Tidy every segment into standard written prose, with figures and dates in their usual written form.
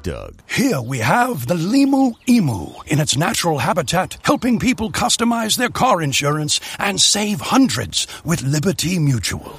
Doug. Here we have the Limu Emu in its natural habitat, helping people customize their car insurance and save hundreds with Liberty Mutual.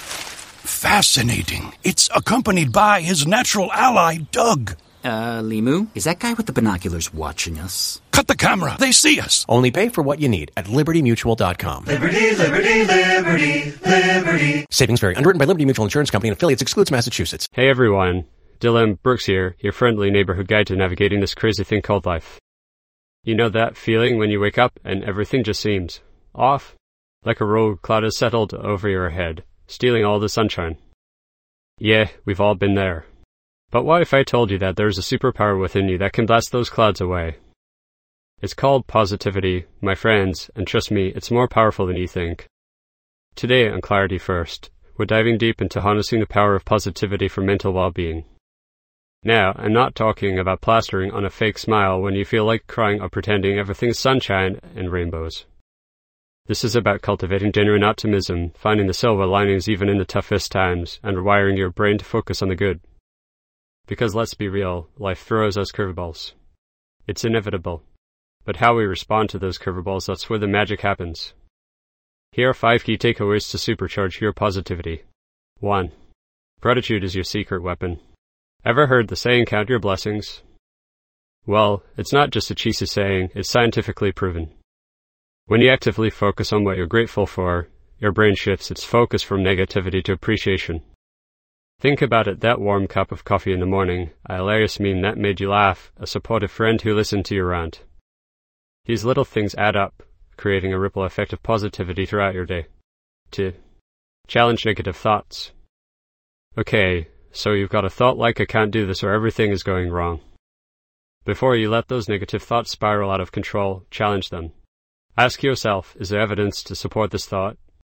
Fascinating. It's accompanied by his natural ally, Doug. Limu, is that guy with the binoculars watching us? Cut the camera. They see us. Only pay for what you need at LibertyMutual.com. Liberty, liberty, liberty, liberty. Savings vary. Underwritten by Liberty Mutual Insurance Company and affiliates. Excludes Massachusetts. Hey everyone. Dylan Brooks here, your friendly neighborhood guide to navigating this crazy thing called life. You know that feeling when you wake up and everything just seems off? Like a rogue cloud has settled over your head, stealing all the sunshine. Yeah, we've all been there. But what if I told you that there's a superpower within you that can blast those clouds away? It's called positivity, my friends, and trust me, it's more powerful than you think. Today on Clarity First, we're diving deep into harnessing the power of positivity for mental well-being. Now, I'm not talking about plastering on a fake smile when you feel like crying or pretending everything's sunshine and rainbows. This is about cultivating genuine optimism, finding the silver linings even in the toughest times, and rewiring your brain to focus on the good. Because let's be real, life throws us curveballs. It's inevitable. But how we respond to those curveballs, that's where the magic happens. Here are 5 key takeaways to supercharge your positivity. 1. Gratitude is your secret weapon. Ever heard the saying, count your blessings? Well, it's not just a cheesy saying, it's scientifically proven. When you actively focus on what you're grateful for, your brain shifts its focus from negativity to appreciation. Think about it, that warm cup of coffee in the morning, a hilarious meme that made you laugh, a supportive friend who listened to your rant. These little things add up, creating a ripple effect of positivity throughout your day. 2. Challenge negative thoughts. Okay, so you've got a thought like I can't do this or everything is going wrong. Before you let those negative thoughts spiral out of control, challenge them. Ask yourself, is there evidence to support this thought?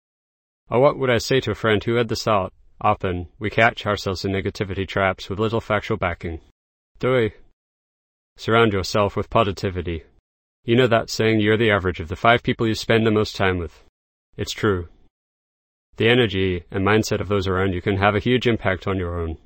Or what would I say to a friend who had this thought? Often, we catch ourselves in negativity traps with little factual backing. 3. Surround yourself with positivity. You know that saying, you're the average of the 5 people you spend the most time with. It's true. The energy and mindset of those around you can have a huge impact on your own.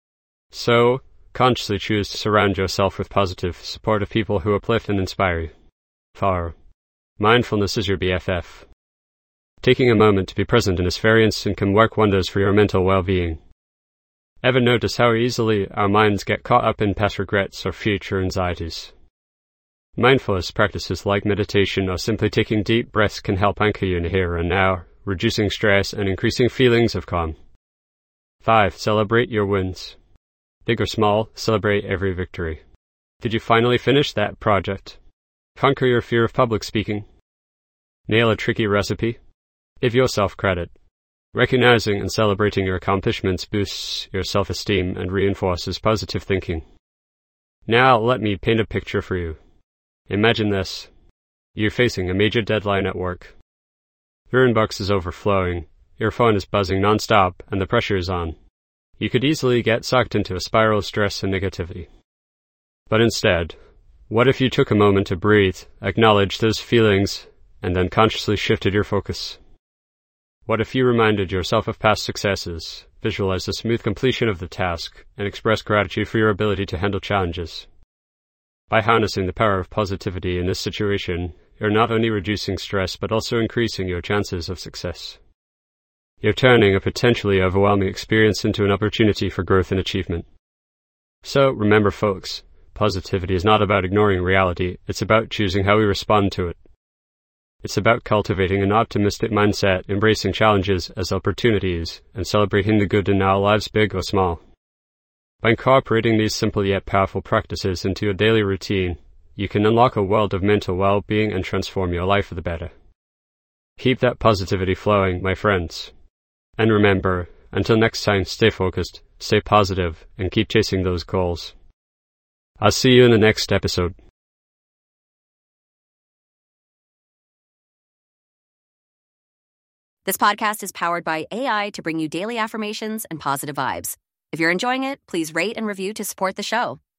So, consciously choose to surround yourself with positive, supportive people who uplift and inspire you. 4. Mindfulness is your BFF. Taking a moment to be present in this very instant can work wonders for your mental well-being. Ever notice how easily our minds get caught up in past regrets or future anxieties? Mindfulness practices like meditation or simply taking deep breaths can help anchor you in the here and now, reducing stress and increasing feelings of calm. 5. Celebrate your wins. Big or small, celebrate every victory. Did you finally finish that project? Conquer your fear of public speaking? Nail a tricky recipe? Give yourself credit. Recognizing and celebrating your accomplishments boosts your self-esteem and reinforces positive thinking. Now let me paint a picture for you. Imagine this. You're facing a major deadline at work. Your inbox is overflowing, your phone is buzzing non-stop, and the pressure is on. You could easily get sucked into a spiral of stress and negativity. But instead, what if you took a moment to breathe, acknowledge those feelings, and then consciously shifted your focus? What if you reminded yourself of past successes, visualized the smooth completion of the task, and expressed gratitude for your ability to handle challenges? By harnessing the power of positivity in this situation, you're not only reducing stress but also increasing your chances of success. You're turning a potentially overwhelming experience into an opportunity for growth and achievement. So, remember folks, positivity is not about ignoring reality, it's about choosing how we respond to it. It's about cultivating an optimistic mindset, embracing challenges as opportunities, and celebrating the good in our lives, big or small. By incorporating these simple yet powerful practices into your daily routine, you can unlock a world of mental well-being and transform your life for the better. Keep that positivity flowing, my friends. And remember, until next time, stay focused, stay positive, and keep chasing those goals. I'll see you in the next episode. This podcast is powered by AI to bring you daily affirmations and positive vibes. If you're enjoying it, please rate and review to support the show.